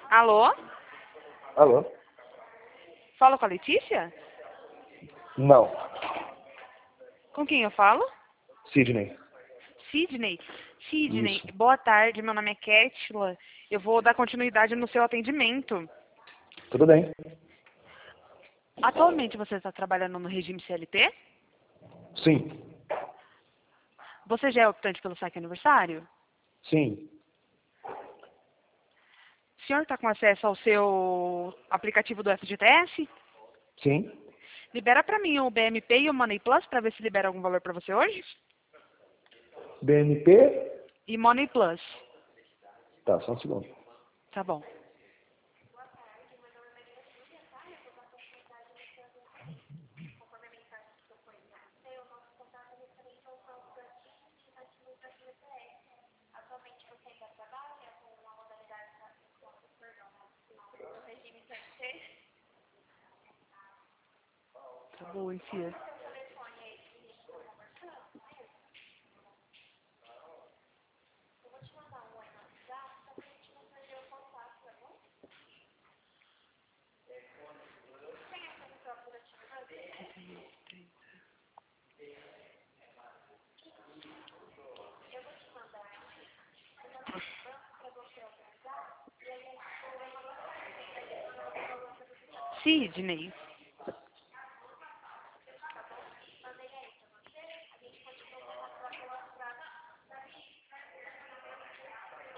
Alô? Alô? Fala com a Letícia? Não. Com quem eu falo? Sidney. Sidney. Sidney, Isso. boa tarde, meu nome é Kétila. Eu vou dar continuidade no seu atendimento. Tudo bem? Atualmente você está trabalhando no regime CLT? Sim. Você já é optante pelo saque aniversário? Sim. O senhor está com acesso ao seu aplicativo do FGTS? Sim. Libera para mim o BMP e o Money Plus para ver se libera algum valor para você hoje? BNP? E Money Plus. Tá, só um segundo. Tá bom. Tá bom, enfia. Sidney.